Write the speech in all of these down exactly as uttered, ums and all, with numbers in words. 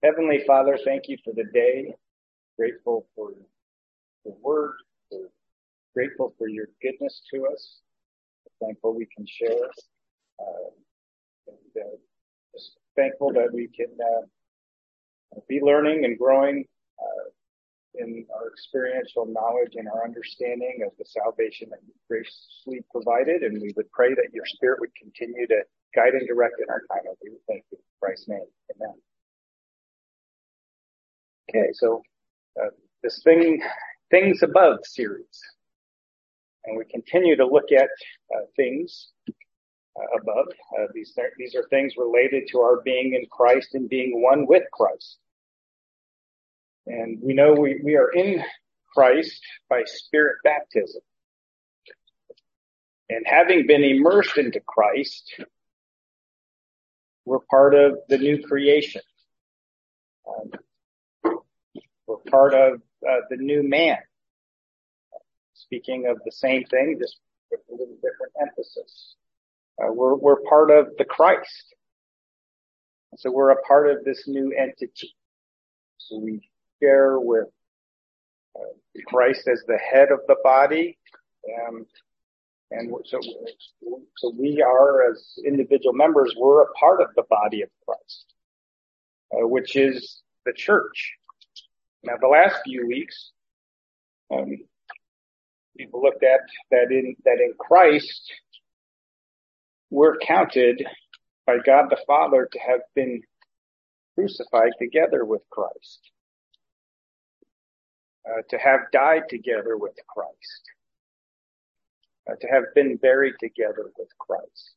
Heavenly Father, thank you for the day. Grateful for the word. We're grateful for your goodness to us. We're thankful we can share. Uh, and, uh, just thankful that we can uh, be learning and growing uh, in our experiential knowledge and our understanding of the salvation that you graciously provided. And we would pray that your Spirit would continue to guide and direct in our time. We would thank you in Christ's name. Amen. Okay, so uh, this thing, Things Above series. And we continue to look at uh, things uh, above. Uh, these, these are things related to our being in Christ and being one with Christ. And we know we, we are in Christ by Spirit baptism. And having been immersed into Christ, we're part of the new creation. Um, we're part of uh, the new man. Speaking of the same thing, just with a little different emphasis. Uh, we're, we're part of the Christ. So we're a part of this new entity. So we share with uh, Christ as the head of the body. Um, and so, so we are, as individual members, we're a part of the body of Christ, uh, which is the church. Now, the last few weeks, um, we've looked at that in, that in Christ, we're counted by God the Father to have been crucified together with Christ, uh, to have died together with Christ, uh, to have been buried together with Christ.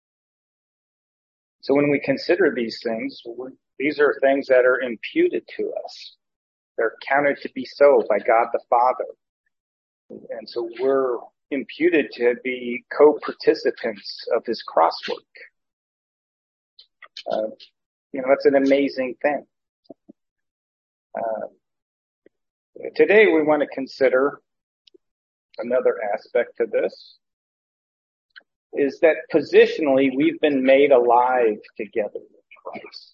So when we consider these things, these are things that are imputed to us. They're counted to be so by God the Father. And so we're imputed to be co-participants of his cross work. Uh, you know, that's an amazing thing. Uh, today we want to consider another aspect to this, is that positionally we've been made alive together with Christ.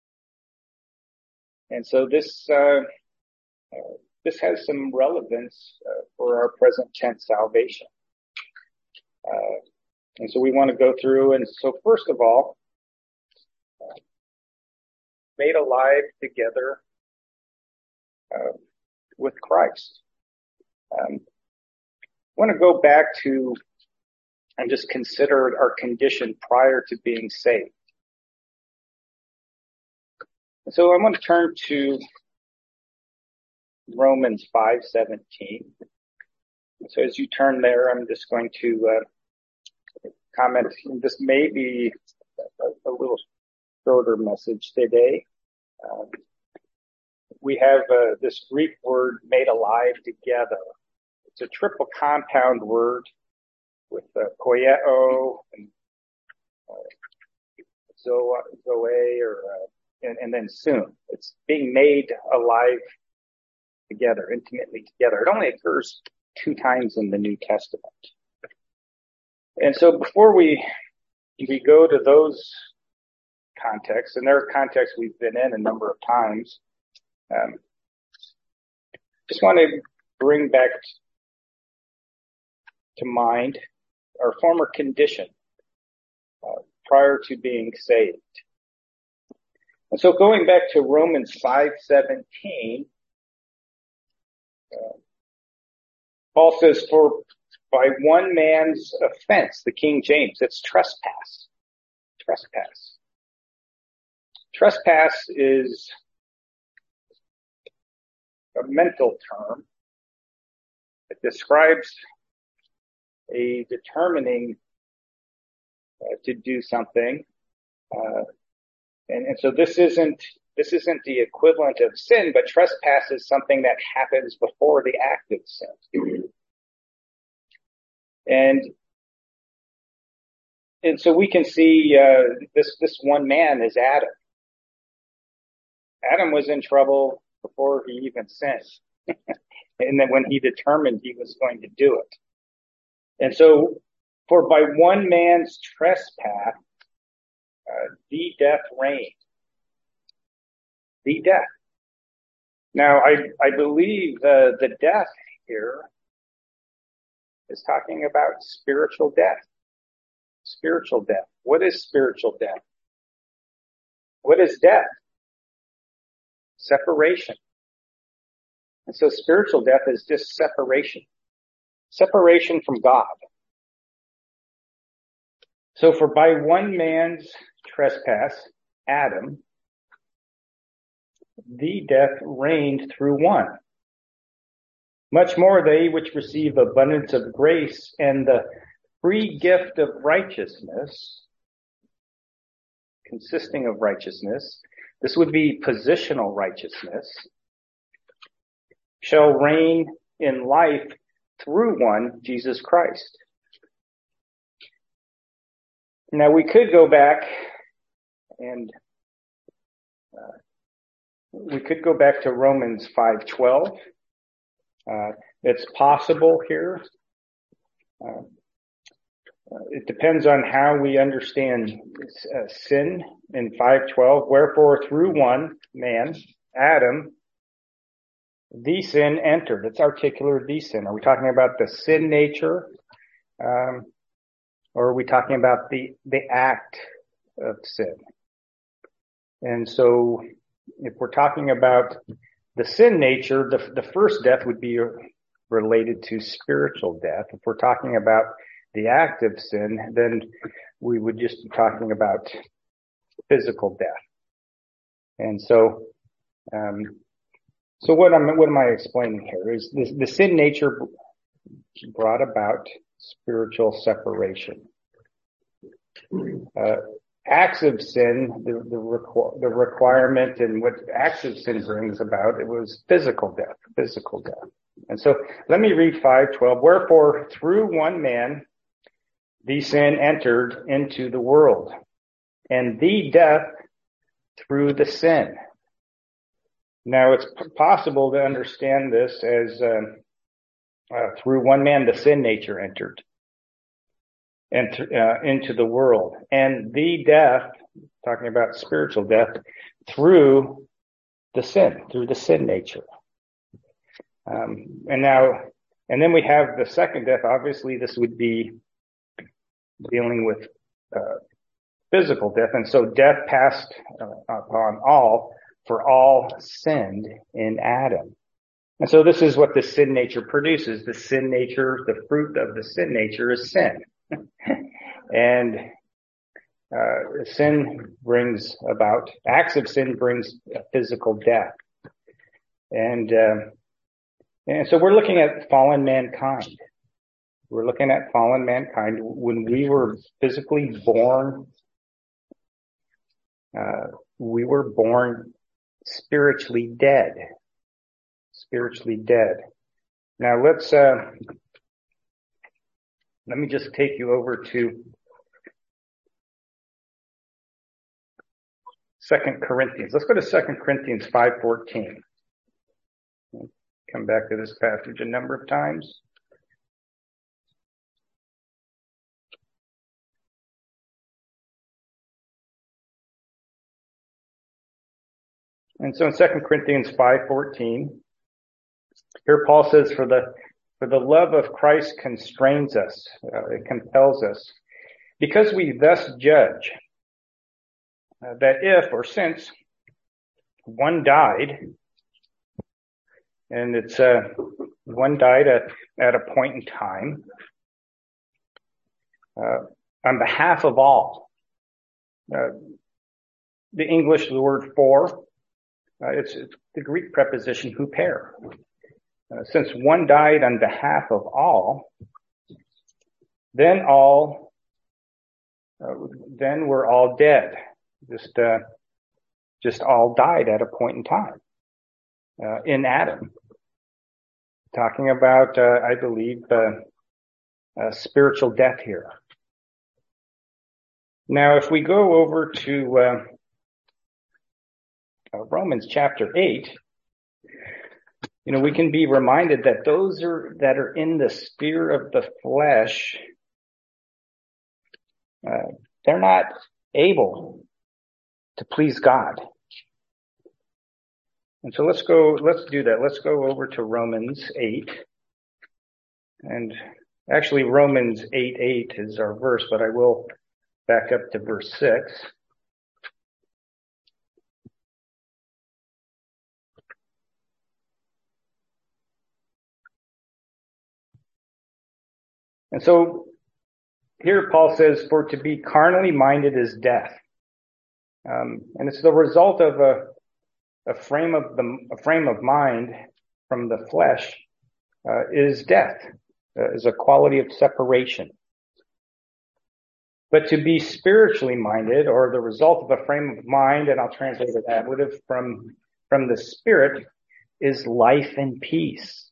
And so this, uh, uh this has some relevance uh, for our present tense salvation. Uh, and so we want to go through. And so first of all, uh, made alive together uh, with Christ. Um, I want to go back to and just consider our condition prior to being saved. And so I want to turn to Romans five seventeen. So as you turn there, I'm just going to uh, comment. This may be a, a little shorter message today. Um, we have uh, this Greek word "made alive together." It's a triple compound word with uh, koieo and uh, zoe, zoe or uh, and, and then soon. It's being made alive together, intimately together. It only occurs two times in the New Testament. And so before we we go to those contexts, and there are contexts we've been in a number of times, um, just want to bring back to mind our former condition uh, prior to being saved. And so going back to Romans five seventeen, Uh, Paul says, for by one man's offense, the King James, it's trespass. Trespass. Trespass is a mental term that describes a determining uh, to do something. Uh, and, and so this isn't This isn't the equivalent of sin, but trespass is something that happens before the act of sin. And, and so we can see, uh, this, this one man is Adam. Adam was in trouble before he even sinned. And then when he determined he was going to do it. And so, for by one man's trespass, uh, the death reigned. the death. Now, I, I believe the, the death here is talking about spiritual death. Spiritual death. What is spiritual death? What is death? Separation. And so spiritual death is just separation. Separation from God. So for by one man's trespass, Adam, the death reigned through one. Much more they which receive abundance of grace and the free gift of righteousness, consisting of righteousness, this would be positional righteousness, shall reign in life through one, Jesus Christ. Now we could go back and uh, we could go back to Romans five twelve. Uh, it's possible here. Uh, it depends on how we understand uh, sin in five twelve. Wherefore through one man, Adam, the sin entered. It's articular, the sin. Are we talking about the sin nature? Um, or are we talking about the, the act of sin? And so if we're talking about the sin nature, the, the first death would be related to spiritual death. If we're talking about the act of sin, then we would just be talking about physical death. And so, um, so what am what am I explaining here is this, the sin nature brought about spiritual separation. Uh, acts of sin, the the, requ- the requirement and what acts of sin brings about, it was physical death, physical death. And so let me read five twelve. Wherefore through one man the sin entered into the world, and the death through the sin. Now it's p- possible to understand this as uh, uh, through one man the sin nature entered and th- uh, into the world, and the death, talking about spiritual death, through the sin, through the sin nature. Um, and now, and then we have the second death. Obviously, this would be dealing with uh, physical death, and so death passed uh, upon all, for all sinned in Adam. And so this is what the sin nature produces. The sin nature, the fruit of the sin nature is sin. And uh, sin brings about, acts of sin brings physical death. And, uh, and so we're looking at fallen mankind. We're looking at fallen mankind. When we were physically born, uh, we were born spiritually dead. Spiritually dead. Now let's, uh, let me just take you over to Second Corinthians. Let's go to Second Corinthians five fourteen. Come back to this passage a number of times. And so in Second Corinthians five fourteen, here Paul says, for the for the love of Christ constrains us, uh, it compels us, because we thus judge uh, that if or since one died, and it's uh, one died at, at a point in time, uh, on behalf of all. Uh, the English, the word for, uh, it's, it's the Greek preposition huper. Uh, since one died on behalf of all, then all, uh, then we're all dead. Just, uh, just all died at a point in time, uh, in Adam. Talking about, uh, I believe, uh, uh, spiritual death here. Now, if we go over to, uh, uh Romans chapter eight, you know, we can be reminded that those are, that are in the sphere of the flesh, uh, they're not able to please God. And so let's go, let's do that. Let's go over to Romans eight. And actually Romans eight eight is our verse, but I will back up to verse six. And so here Paul says, for to be carnally minded is death. Um, and it's the result of a, a frame of the, a frame of mind from the flesh, uh, is death, uh, is a quality of separation. But to be spiritually minded, or the result of a frame of mind, and I'll translate it that would have from, from the Spirit, is life and peace.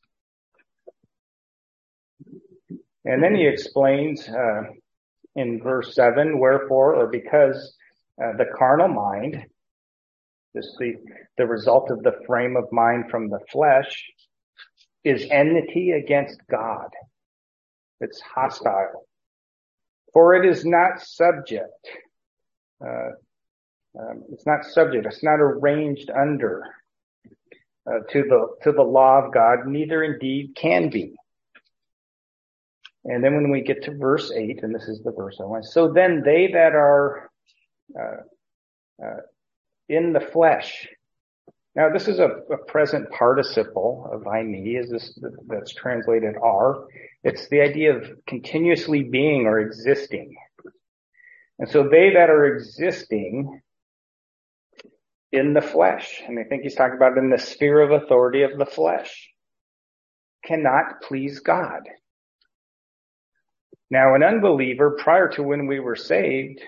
And then he explains, uh, in verse seven, wherefore, or because, uh, the carnal mind, this the, the result of the frame of mind from the flesh, is enmity against God. It's hostile. For it is not subject, uh, um, it's not subject, it's not arranged under, uh, to the, to the law of God, neither indeed can be. And then when we get to verse eight, and this is the verse I want, so then they that are, uh, uh, in the flesh. Now this is a, a present participle of I, me, is this, that's translated are. It's the idea of continuously being or existing. And so they that are existing in the flesh, and I think he's talking about in the sphere of authority of the flesh, cannot please God. Now, an unbeliever, prior to when we were saved,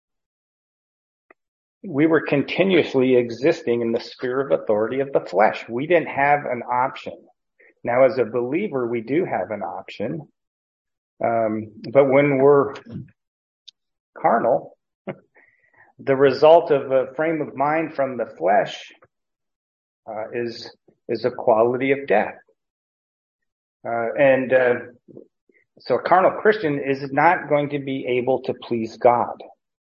we were continuously existing in the sphere of authority of the flesh. We didn't have an option. Now, as a believer, we do have an option. Um, but when we're carnal, the result of a frame of mind from the flesh uh, is is a quality of death. Uh, and uh, so a carnal Christian is not going to be able to please God.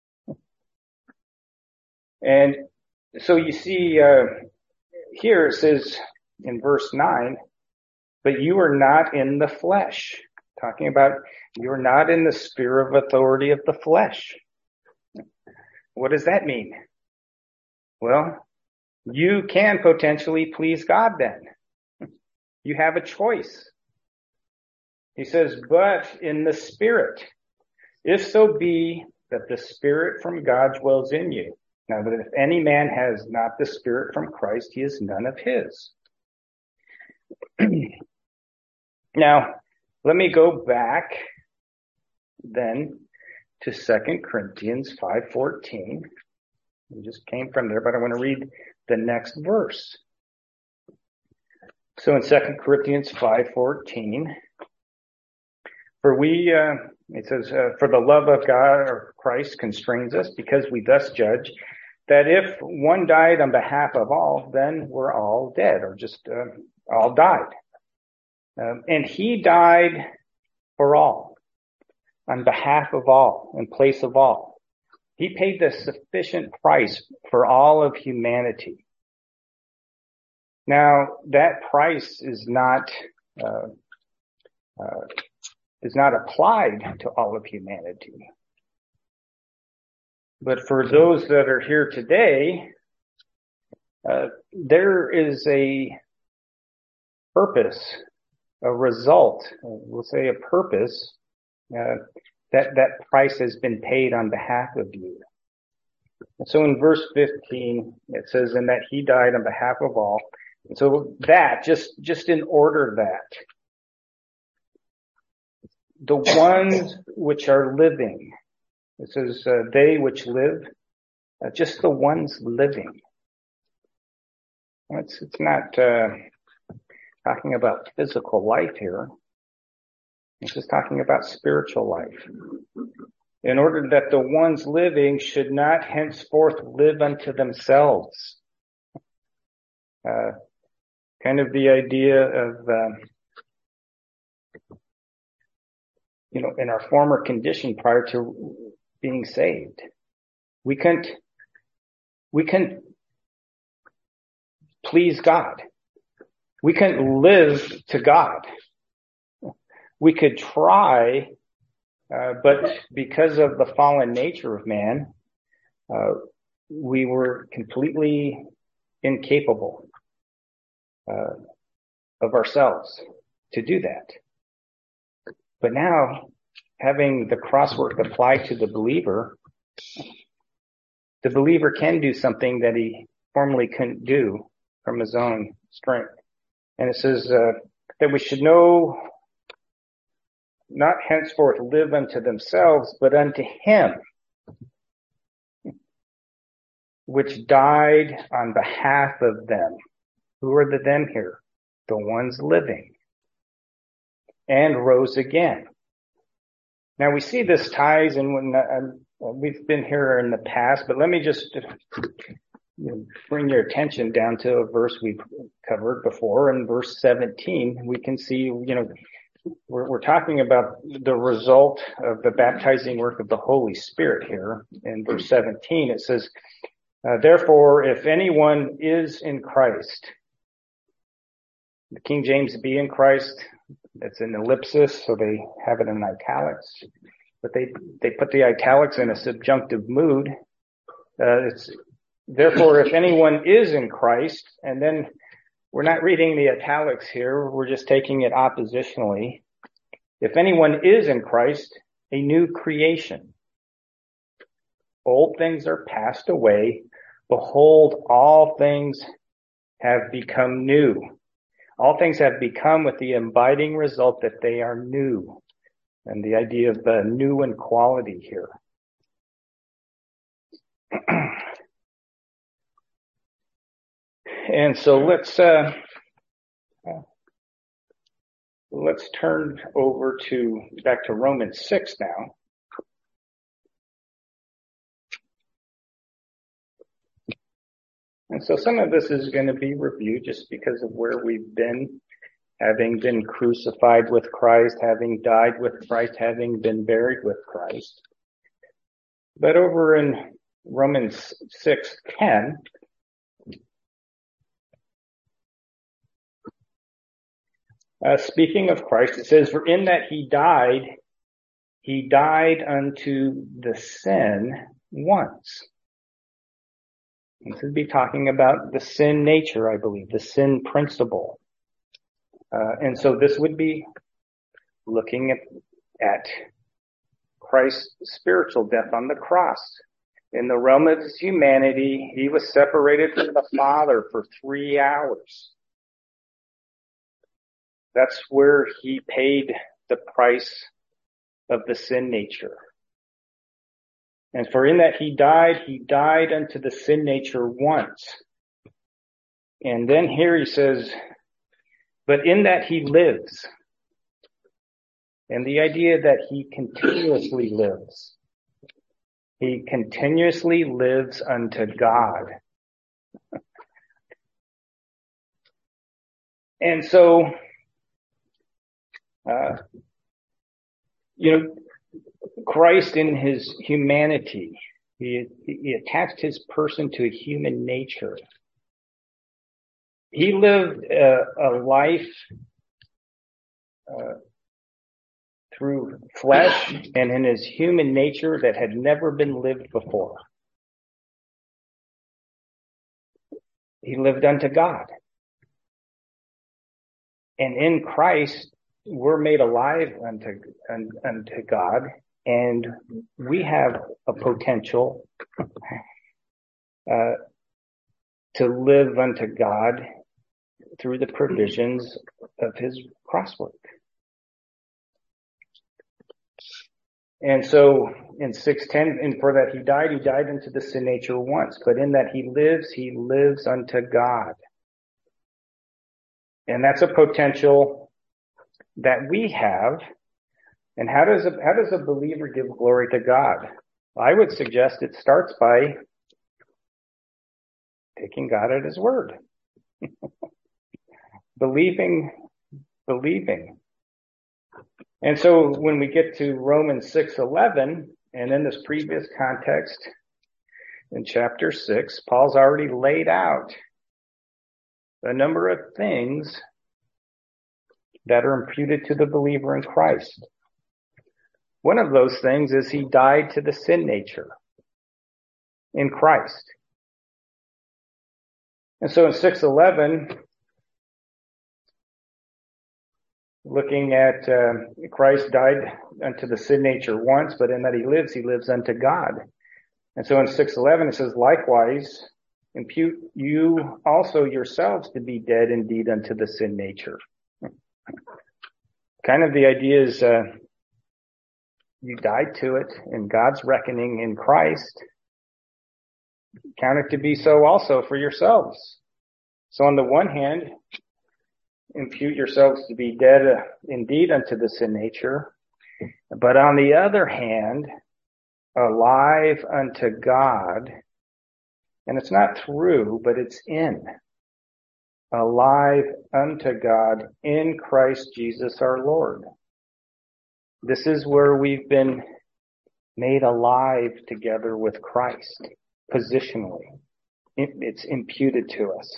And so you see uh, here it says in verse nine, but you are not in the flesh. Talking about you're not in the sphere of authority of the flesh. What does that mean? Well, you can potentially please God then. You have a choice. He says, but in the Spirit, if so be that the Spirit from God dwells in you. Now, but if any man has not the Spirit from Christ, he is none of his. Now, let me go back then to Second Corinthians five fourteen. We just came from there, but I want to read the next verse. So in Second Corinthians five fourteen, for we, uh, it says, uh, for the love of God or Christ constrains us, because we thus judge that if one died on behalf of all, then we're all dead, or just uh, all died. Um, and he died for all, on behalf of all, in place of all. He paid the sufficient price for all of humanity. Now, that price is not uh, uh, is not applied to all of humanity. But for those that are here today, uh, there is a purpose, a result, we'll say a purpose, uh, that, that price has been paid on behalf of you. And so in verse fifteen, it says, and that he died on behalf of all. And so that, just, just in order that, the ones which are living, it says, uh, they which live, uh, just the ones living. It's, it's not, uh, talking about physical life here. It's just talking about spiritual life. In order that the ones living should not henceforth live unto themselves. Uh, kind of the idea of, um, you know, in our former condition prior to being saved, we couldn't, we couldn't please God. We couldn't live to God. We could try, uh, but because of the fallen nature of man, uh, we were completely incapable uh, of ourselves to do that. But now, having the cross work applied to the believer, the believer can do something that he formerly couldn't do from his own strength. And it says uh, that we should know, not henceforth live unto themselves, but unto him, which died on behalf of them. Who are the them here? The ones living. And rose again. Now we see this ties, and when uh, we've been here in the past, but let me just you know, bring your attention down to a verse we've covered before. In verse seventeen, we can see, you know, we're, we're talking about the result of the baptizing work of the Holy Spirit here. In verse seventeen, it says, uh, therefore, if anyone is in Christ, the King James, be in Christ, it's an ellipsis, so they have it in italics, but they, they put the italics in a subjunctive mood. Uh, it's, therefore, if anyone is in Christ, and then we're not reading the italics here, we're just taking it oppositionally. If anyone is in Christ, a new creation. Old things are passed away. Behold, all things have become new. All things have become with the abiding result that they are new. And the idea of the new in quality here. And so let's, uh, let's turn over to, back to Romans six now. And so some of this is going to be reviewed just because of where we've been, having been crucified with Christ, having died with Christ, having been buried with Christ. But over in Romans six ten, uh, speaking of Christ, it says, for in that he died, he died unto the sin once. This would be talking about the sin nature, I believe, the sin principle. Uh, and so this would be looking at, at Christ's spiritual death on the cross. In the realm of his humanity, he was separated from the Father for three hours. That's where he paid the price of the sin nature. And for in that he died, he died unto the sin nature once. And then here he says, but in that he lives. And the idea that he continuously lives. He continuously lives unto God. And so, uh, you know, Christ in his humanity, he, he attached his person to a human nature. He lived a, a life uh, through flesh and in his human nature that had never been lived before. He lived unto God. And in Christ, we're made alive unto, unto God. And we have a potential uh, to live unto God through the provisions of his cross work. And so in six ten, and for that he died, he died unto the sin nature once. But in that he lives, he lives unto God. And that's a potential that we have. And how does a, how does a believer give glory to God? I would suggest it starts by taking God at his word. believing, believing. And so when we get to Romans six eleven, and in this previous context, in chapter six, Paul's already laid out a number of things that are imputed to the believer in Christ. One of those things is he died to the sin nature in Christ. And so in six eleven, looking at uh, Christ died unto the sin nature once, but in that he lives, he lives unto God. And so in six eleven it says, likewise, impute you also yourselves to be dead indeed unto the sin nature. Kind of the idea is uh, you died to it in God's reckoning in Christ. Count it to be so also for yourselves. So on the one hand, impute yourselves to be dead uh, indeed unto the sin nature. But on the other hand, alive unto God. And it's not through, but it's in. Alive unto God in Christ Jesus our Lord. This is where we've been made alive together with Christ, positionally. It's imputed to us.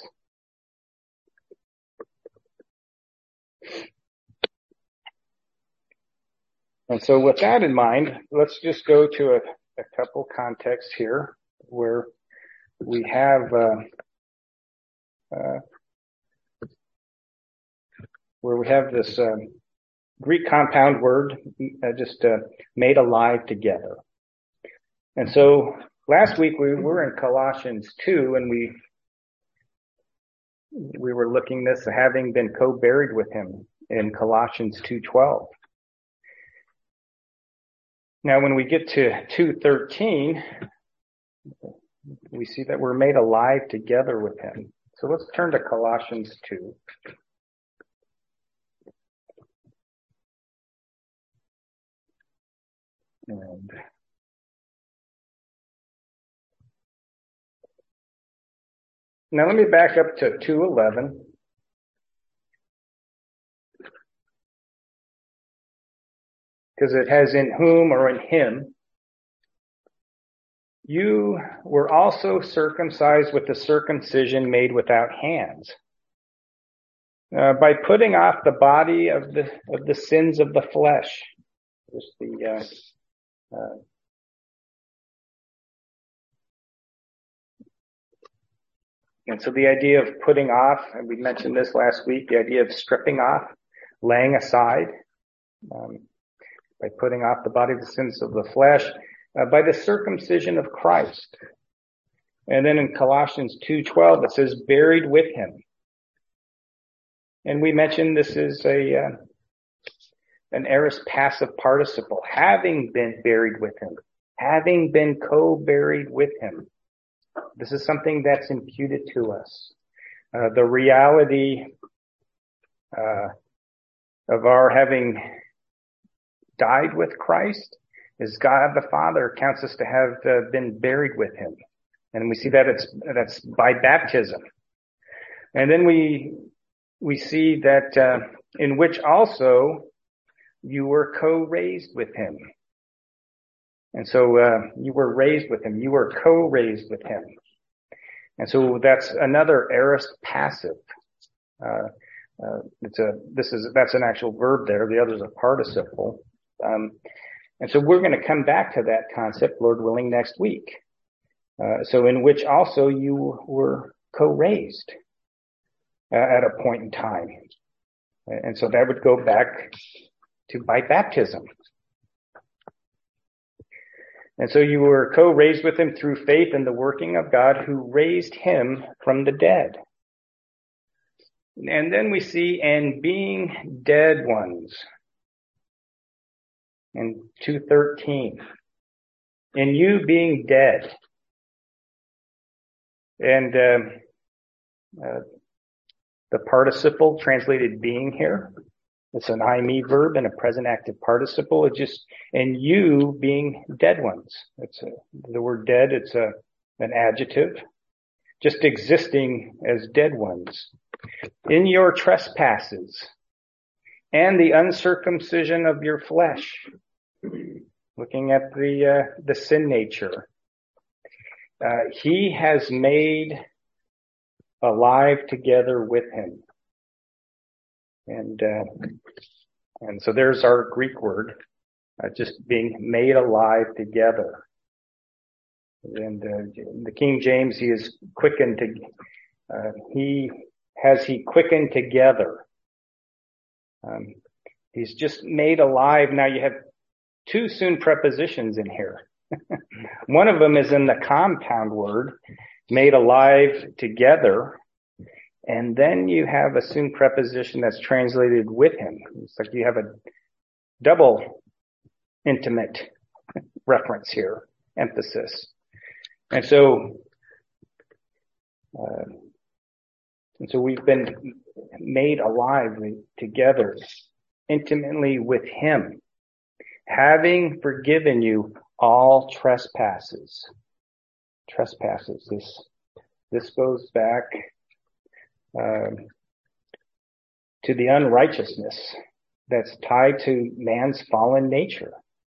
And so with that in mind, let's just go to a, a couple contexts here where we have uh, uh, where we have this um, Greek compound word uh, just uh, made alive together. And so last week we were in Colossians two, and we we were looking this having been co-buried with him in Colossians two twelve. Now when we get to two thirteen, we see that we're made alive together with him. So let's turn to Colossians two. And now let me back up to two eleven. Because it has in whom or in him. You were also circumcised with the circumcision made without hands, uh, by putting off the body of the of the sins of the flesh. Just the uh, uh, and so the idea of putting off, and we mentioned this last week, the idea of stripping off, laying aside, um, by putting off the body of the sins of the flesh. Uh, by the circumcision of Christ. And then in Colossians two twelve, it says, buried with him. And we mentioned this is a uh, an aorist passive participle, having been buried with him, having been co-buried with him. This is something that's imputed to us. Uh, the reality uh, of our having died with Christ is God the Father counts us to have uh, been buried with him. And we see that it's, that's by baptism. And then we, we see that, uh, in which also you were co-raised with him. And so, uh, you were raised with him. You were co-raised with him. And so that's another aorist passive. Uh, uh, it's a, this is, that's an actual verb there. The other's a participle. Um, And so we're going to come back to that concept, Lord willing, next week. Uh, so in which also you were co-raised uh, at a point in time. And so that would go back to by baptism. And so you were co-raised with him through faith in the working of God who raised him from the dead. And then we see, and being dead ones. In two thirteen, in you being dead. And um, uh, the participle translated being here, it's an I, me verb and a present active participle. It just, and you being dead ones. It's a, the word dead, it's a an adjective, just existing as dead ones. In your trespasses and the uncircumcision of your flesh. Looking at the uh, the sin nature, uh, he has made alive together with him. And, uh, and so there's our Greek word, uh, just being made alive together. And, uh, the King James, he is quickened to, uh, he has he quickened together. Um, he's just made alive. Now you have two soon prepositions in here. One of them is in the compound word, made alive together. And then you have a soon preposition that's translated with him. It's like you have a double intimate reference here, emphasis. And so, uh, and so we've been made alive together intimately with him, having forgiven you all trespasses. Trespasses. This, this goes back, um, to the unrighteousness that's tied to man's fallen nature.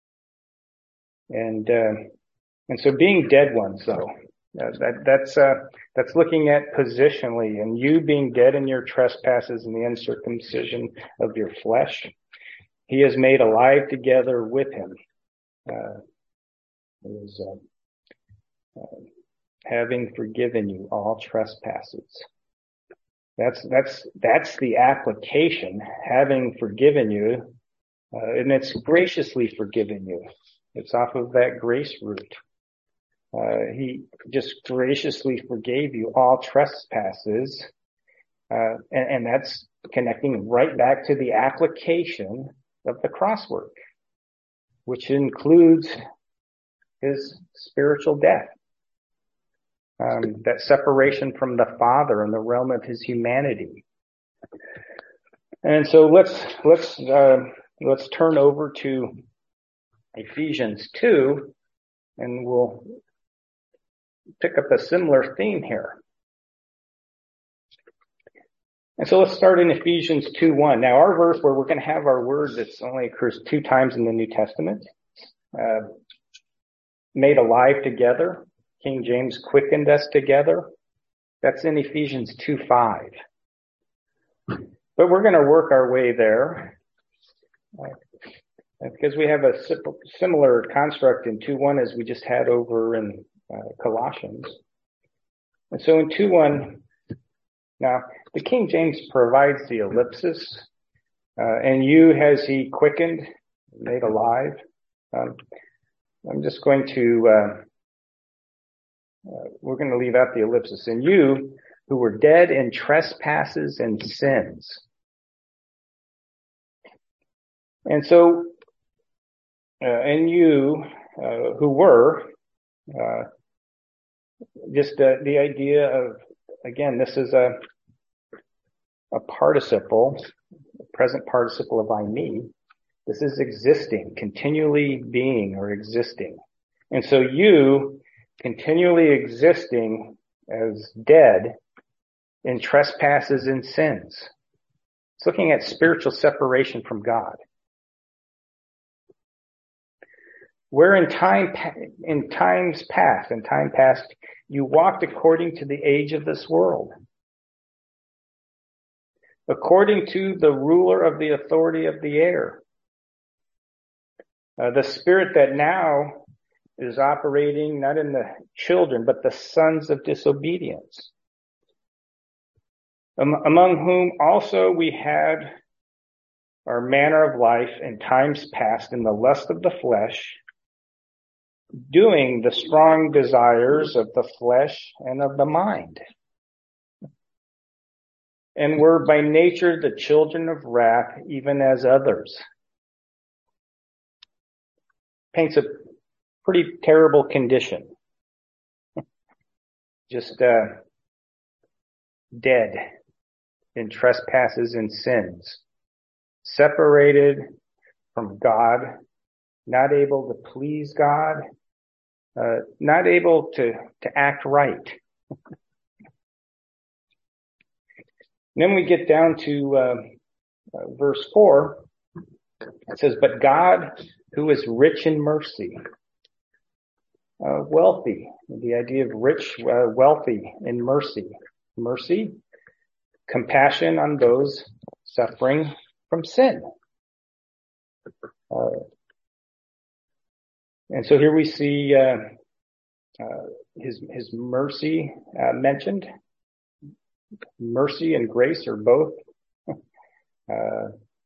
And, uh, and so being dead ones though, uh, that, that's, uh, that's looking at positionally, and you being dead in your trespasses and the uncircumcision of your flesh, he is made alive together with him. Uh, is, uh, uh, having forgiven you all trespasses. That's, that's, that's the application, having forgiven you, uh, and it's graciously forgiven you. It's off of that grace root. Uh, he just graciously forgave you all trespasses. Uh, and, and that's connecting right back to the application of the cross work, which includes his spiritual death. Um, that separation from the Father in the realm of his humanity. And so let's, let's, uh, let's turn over to Ephesians two, and we'll pick up a similar theme here. And so let's start in Ephesians two one. Now our verse where we're going to have our word that's only occurs two times in the New Testament, uh, made alive together. King James quickened us together. That's in Ephesians two five. But we're going to work our way there, uh, because we have a similar construct in two one as we just had over in uh, Colossians. And so in two one, now the King James provides the ellipsis, uh, and you has he quickened, made alive. Um, I'm just going to, uh, Uh, we're going to leave out the ellipsis. And you who were dead in trespasses and sins. And so, uh, and you uh, who were, uh, just uh, the idea of, again, this is a, a participle, a present participle of I, me. This is existing, continually being or existing. And so you, continually existing as dead in trespasses and sins. It's looking at spiritual separation from God. Where in time, in times past, in time past, you walked according to the age of this world, according to the ruler of the authority of the air, uh, the spirit that now is operating not in the children, but the sons of disobedience, um, among whom also we had our manner of life in times past in the lust of the flesh, doing the strong desires of the flesh and of the mind, and were by nature the children of wrath, even as others. Paints a pretty terrible condition. Just uh, dead in trespasses and sins, separated from God, not able to please God, uh, not able to, to act right. Then we get down to uh, uh, verse four. It says, but God, who is rich in mercy, Uh, wealthy, the idea of rich, uh, wealthy in mercy. mercy, compassion on those suffering from sin. Uh, and so here we see uh, uh, his his mercy uh, mentioned. Mercy and grace are both uh,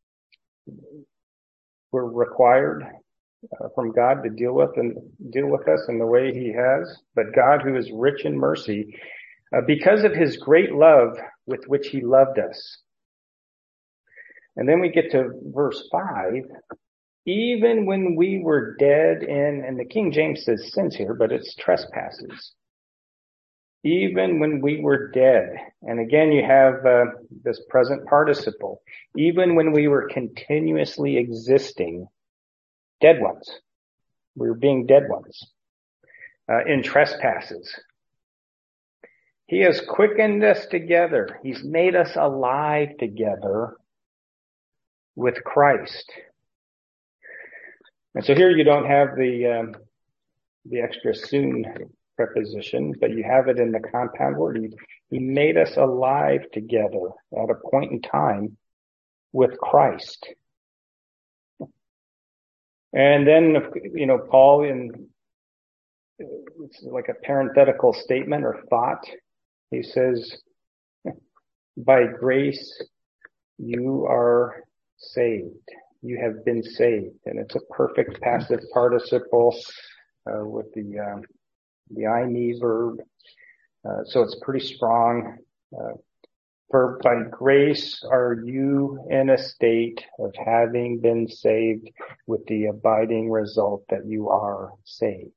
were required uh, from God to deal with and deal with us in the way He has. But God, who is rich in mercy, uh, because of His great love with which He loved us. And then we get to verse five. Even when we were dead in, and the King James says sins here, but it's trespasses. Even when we were dead. And again, you have uh, this present participle. Even when we were continuously existing, dead ones. We were being dead ones uh, in trespasses. He has quickened us together. He's made us alive together with Christ. And so here you don't have the um, the extra soon preposition, but you have it in the compound word. He, he made us alive together at a point in time with Christ. And then, you know, Paul, in it's like a parenthetical statement or thought. He says, by grace you are saved. You have been saved. And it's a perfect passive participle uh, with the um, the I, me verb. Uh, so it's pretty strong. Uh, for by grace are you in a state of having been saved, with the abiding result that you are saved.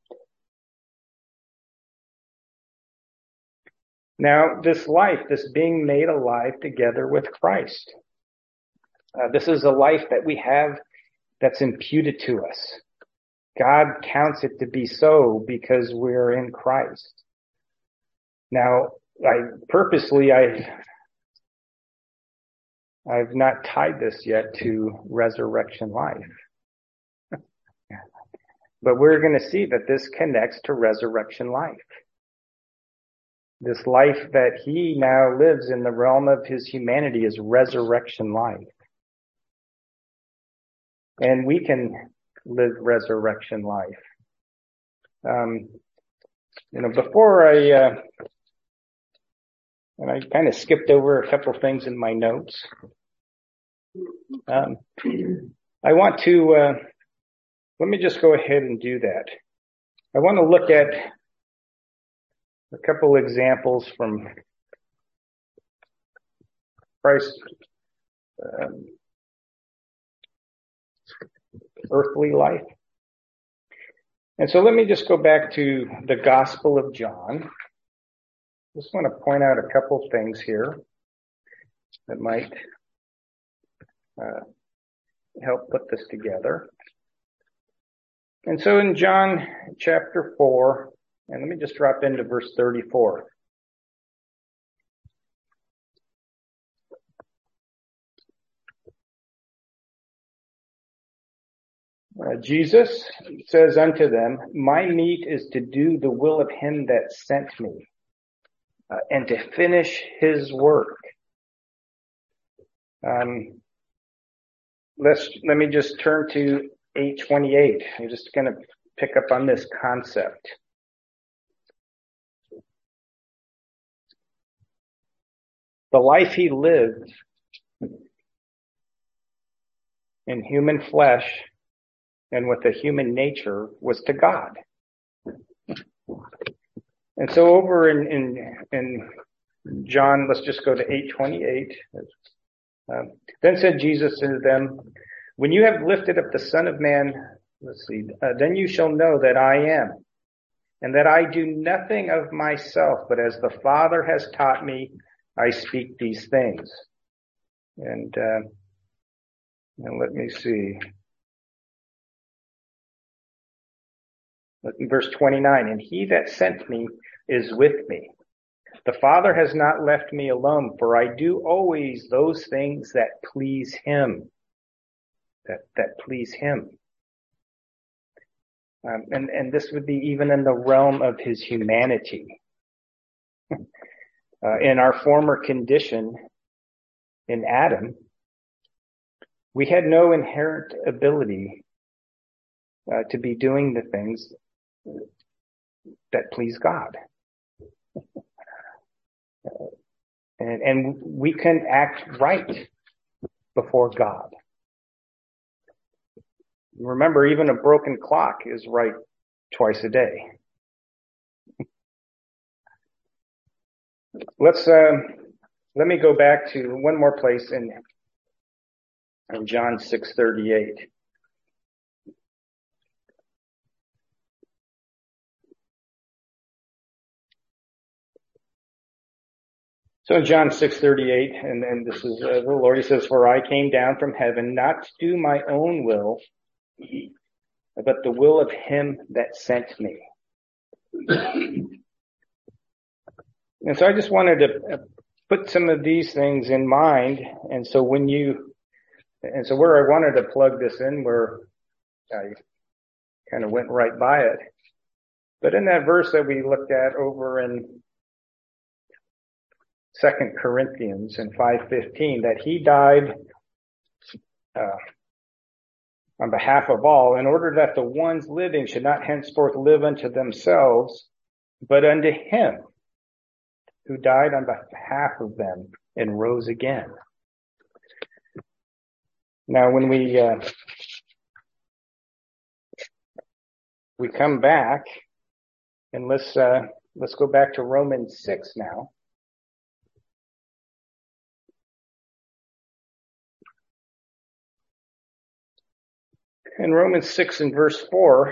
Now, this life, this being made alive together with Christ, uh, this is a life that we have that's imputed to us. God counts it to be so because we're in Christ. Now, I purposely, I've, I've not tied this yet to resurrection life. But we're going to see that this connects to resurrection life. This life that he now lives in the realm of his humanity is resurrection life. And we can live resurrection life. Um, you know, before I, uh, and I kind of skipped over a couple things in my notes. Um, I want to, uh, let me just go ahead and do that. I want to look at a couple examples from Christ's um, earthly life. And so let me just go back to the Gospel of John. Just want to point out a couple things here that might uh, help put this together. And so in John chapter four, and let me just drop into verse thirty-four. Uh, Jesus says unto them, my meat is to do the will of him that sent me, uh, and to finish his work. Um, let's, let me just turn to eight twenty-eight. I'm just going to pick up on this concept. The life he lived in human flesh and with a human nature was to God. And so over in, in, in John, let's just go to eight twenty-eight. Um, then said Jesus to them, when you have lifted up the Son of Man, let's see, uh, then you shall know that I am, and that I do nothing of myself, but as the Father has taught me, I speak these things. And, uh, and let me see. In verse twenty-nine, and he that sent me is with me. The Father has not left me alone, for I do always those things that please him. That, that please him. Um, and, and this would be even in the realm of his humanity. Uh, in our former condition in Adam, we had no inherent ability uh, to be doing the things that please God. Uh, and, and we can act right before God. Remember, even a broken clock is right twice a day. Let's, uh, let me go back to one more place in, in John six thirty-eight. So in John six thirty-eight, and then this is uh, the Lord, he says, "For I came down from heaven not to do my own will, but the will of him that sent me." And so I just wanted to put some of these things in mind. And so when you, and so where I wanted to plug this in, where I kind of went right by it, but in that verse that we looked at over in Second Corinthians in five fifteen, that he died uh, on behalf of all, in order that the ones living should not henceforth live unto themselves, but unto him who died on behalf of them and rose again. Now, when we uh, we come back, and let's uh, let's go back to Romans six now. In Romans six and verse four,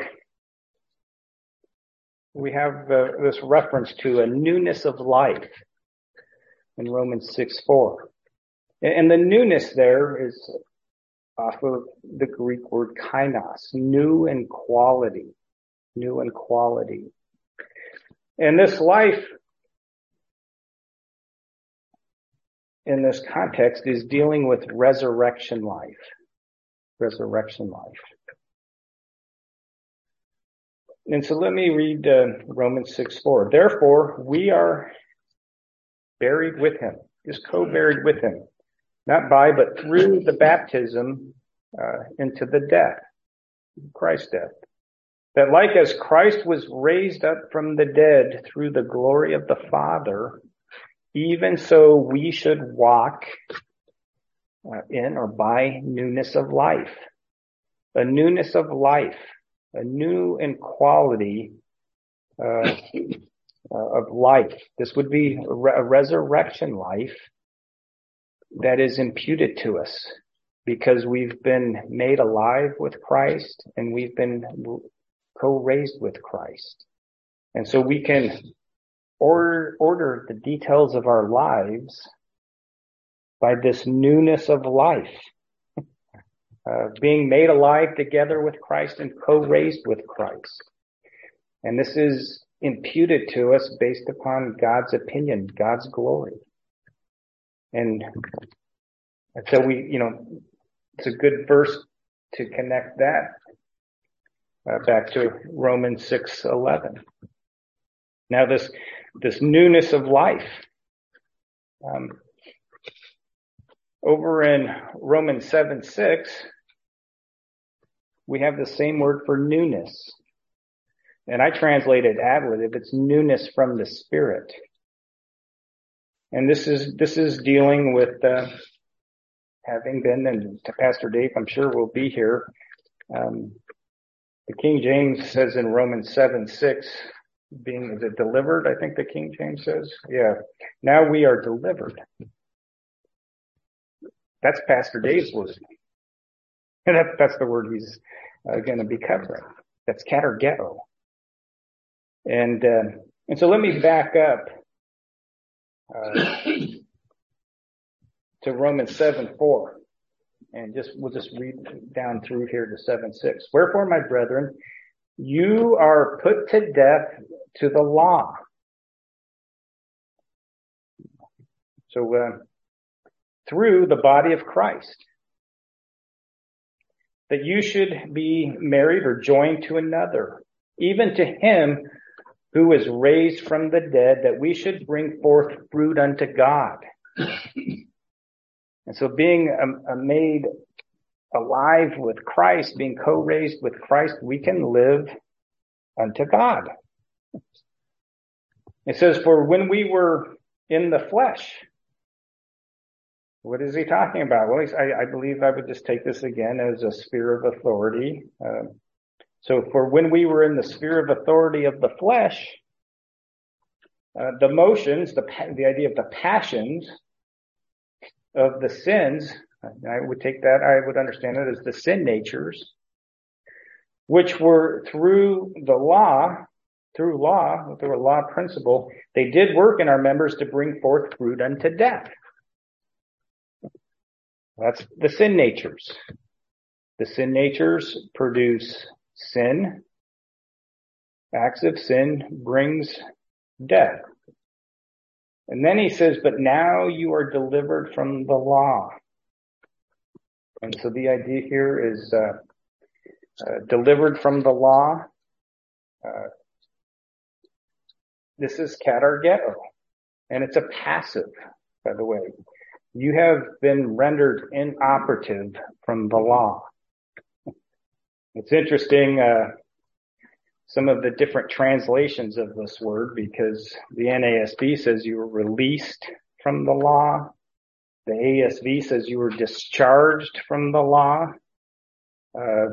we have uh, this reference to a newness of life in Romans six four. And the newness there is off of the Greek word kainos, new in quality, new in quality. And this life in this context is dealing with resurrection life, resurrection life. And so let me read uh, Romans six four. "Therefore, we are buried with him," is co-buried with him, not by, but through the baptism uh, into the death, Christ's death. "That like as Christ was raised up from the dead through the glory of the Father, even so we should walk uh, in or by newness of life." A newness of life. A new in quality uh, uh, of life. This would be a, re- a resurrection life that is imputed to us because we've been made alive with Christ and we've been co-raised with Christ. And so we can order, order the details of our lives by this newness of life. Uh, being made alive together with Christ and co-raised with Christ. And this is imputed to us based upon God's opinion, God's glory. And so we, you know, it's a good verse to connect that uh, back to Romans six eleven. Now this, this newness of life, um, over in Romans seven six, we have the same word for newness. And I translated adlative. It's newness from the Spirit. And this is, this is dealing with, uh, having been, and to Pastor Dave, I'm sure will be here. Um, the King James says in Romans seven six, being, is it delivered? I think the King James says. Yeah. Now we are delivered. That's Pastor Dave's word. And that, that's the word he's uh, going to be covering. That's katergeo. And, uh, and so let me back up, uh, to Romans seven four. And just, we'll just read down through here to seven six. "Wherefore, my brethren, you are put to death to the law." So, uh, through the body of Christ, that you should be married or joined to another, even to him who was raised from the dead, that we should bring forth fruit unto God. And so being um, uh, made alive with Christ, being co-raised with Christ, we can live unto God. It says, for when we were in the flesh, what is he talking about? Well, I, I believe I would just take this again as a sphere of authority. Uh, so for when we were in the sphere of authority of the flesh, uh, the motions, the, the idea of the passions of the sins, I would take that, I would understand it as the sin natures, which were through the law, through law, through a law principle, they did work in our members to bring forth fruit unto death. That's the sin natures. The sin natures produce sin. Acts of sin brings death. And then he says, but now you are delivered from the law. And so the idea here is uh, uh, delivered from the law. Uh, this is katargeo, and it's a passive, by the way. You have been rendered inoperative from the law. It's interesting, uh, some of the different translations of this word, because the N A S B says you were released from the law. The A S V says you were discharged from the law. Uh,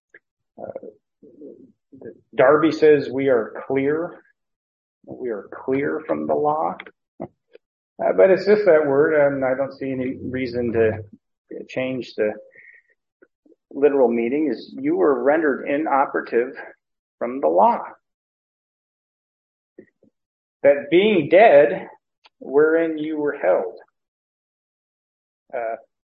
uh, Darby says we are clear. We are clear from the law. Uh, but it's just that word, and I don't see any reason to change the literal meaning. Is you were rendered inoperative from the law. That being dead, wherein you were held. Uh,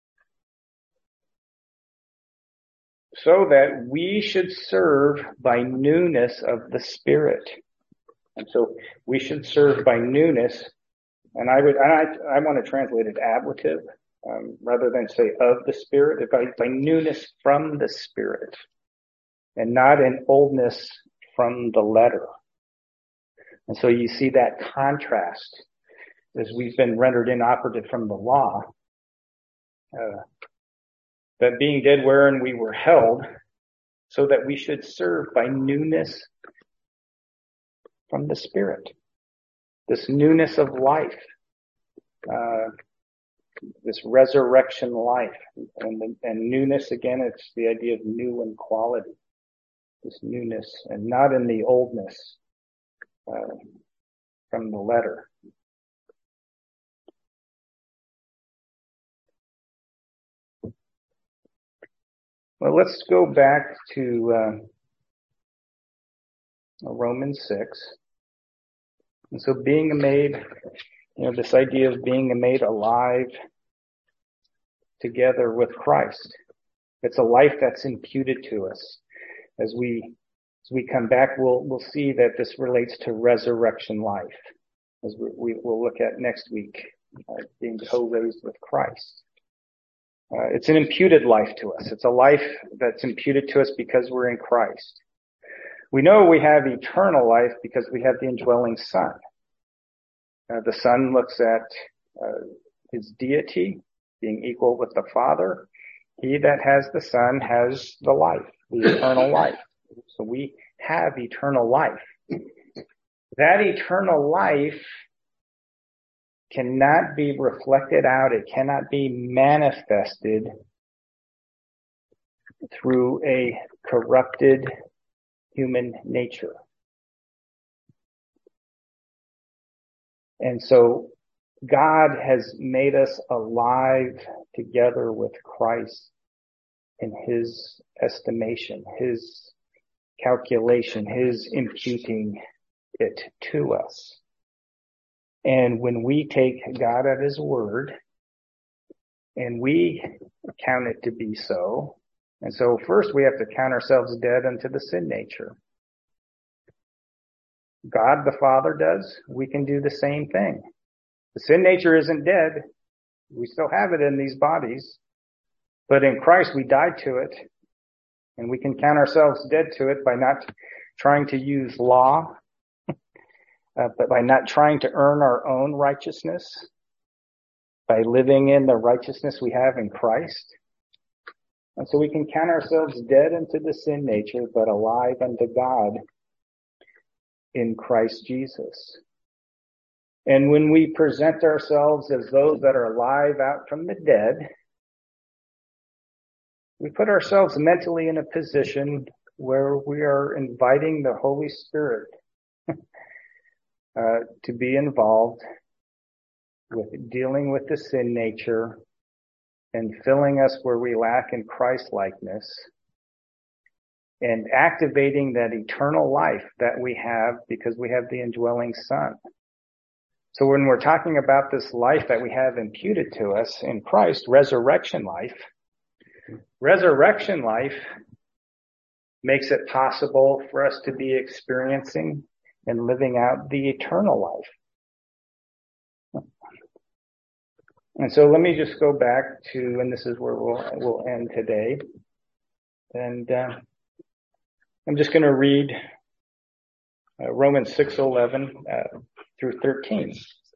so that we should serve by newness of the Spirit. And so we should serve by newness. And I would, and I, I want to translate it ablative, um, rather than say of the Spirit, by, by newness from the Spirit, and not in oldness from the letter. And so you see that contrast as we've been rendered inoperative from the law, uh, that being dead wherein we were held, so that we should serve by newness from the Spirit. This newness of life, uh, this resurrection life, and, and newness, again, it's the idea of new in quality, this newness, and not in the oldness uh, from the letter. Well, let's go back to uh, Romans six. And so being made, you know, this idea of being made alive together with Christ. It's a life that's imputed to us. As we, as we come back, we'll, we'll see that this relates to resurrection life, as we, we will look at next week, uh, being co-raised with Christ. Uh, it's an imputed life to us. It's a life that's imputed to us because we're in Christ. We know we have eternal life because we have the indwelling Son. Uh, the Son looks at uh, his deity, being equal with the Father. He that has the Son has the life, the eternal life. So we have eternal life. That eternal life cannot be reflected out. It cannot be manifested through a corrupted human nature. And so God has made us alive together with Christ in his estimation, his calculation, his imputing it to us. And when we take God at his word and we count it to be so, and so first we have to count ourselves dead unto the sin nature. God the Father does, we can do the same thing. The sin nature isn't dead. We still have it in these bodies. But in Christ we died to it. And we can count ourselves dead to it by not trying to use law uh, but by not trying to earn our own righteousness, by living in the righteousness we have in Christ. And so we can count ourselves dead unto the sin nature, but alive unto God in Christ Jesus. And when we present ourselves as those that are alive out from the dead, we put ourselves mentally in a position where we are inviting the Holy Spirit uh, to be involved with dealing with the sin nature and filling us where we lack in Christ-likeness and activating that eternal life that we have because we have the indwelling Son. So when we're talking about this life that we have imputed to us in Christ, resurrection life, resurrection life makes it possible for us to be experiencing and living out the eternal life. And so let me just go back to, and this is where we'll, we'll end today. And uh, I'm just going to read uh, Romans six eleven uh, through thirteen.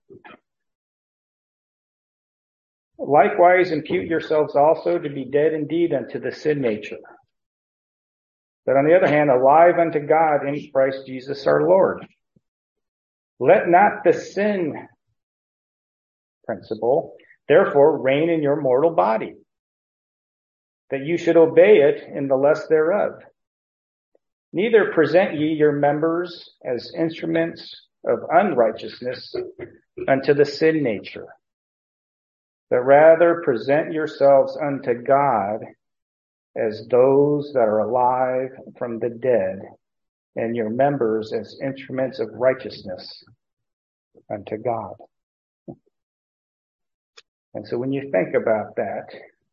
Likewise, impute yourselves also to be dead indeed unto the sin nature, but on the other hand, alive unto God in Christ Jesus our Lord. Let not the sin principle, therefore, reign in your mortal body, that you should obey it in the lust thereof. Neither present ye your members as instruments of unrighteousness unto the sin nature, but rather present yourselves unto God as those that are alive from the dead, and your members as instruments of righteousness unto God. And so when you think about that,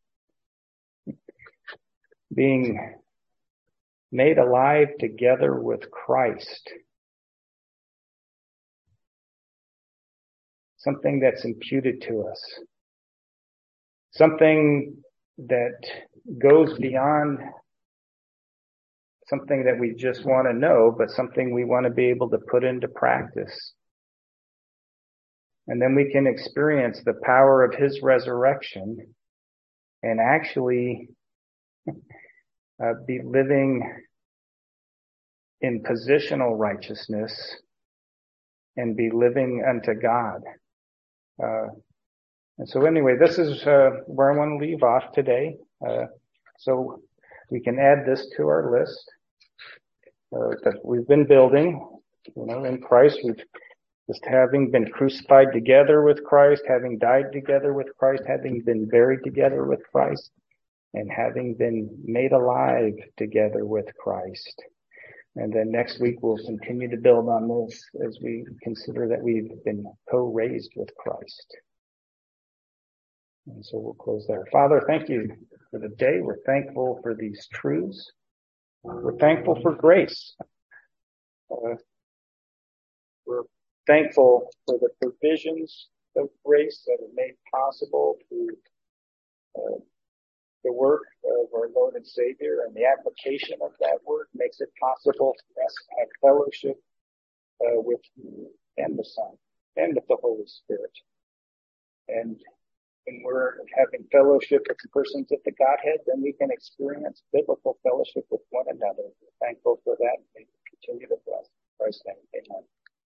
being made alive together with Christ, something that's imputed to us, something that goes beyond something that we just want to know, but something we want to be able to put into practice. And then we can experience the power of his resurrection and actually uh, be living in positional righteousness and be living unto God. Uh, and so anyway, this is uh, where I want to leave off today. Uh, so we can add this to our list uh, that we've been building, you know, in Christ. We've just having been crucified together with Christ, having died together with Christ, having been buried together with Christ, and having been made alive together with Christ. And then next week we'll continue to build on this as we consider that we've been co-raised with Christ. And so we'll close there. Father, thank you for the day. We're thankful for these truths. We're thankful for grace. Uh, we're thankful for the provisions of grace that are made possible through uh, the work of our Lord and Savior, and the application of that work makes it possible for us to have fellowship uh, with you and the Son and with the Holy Spirit. And when we're having fellowship with the persons of the Godhead, then we can experience biblical fellowship with one another. We're thankful for that. May we continue to bless. In Christ's name, amen.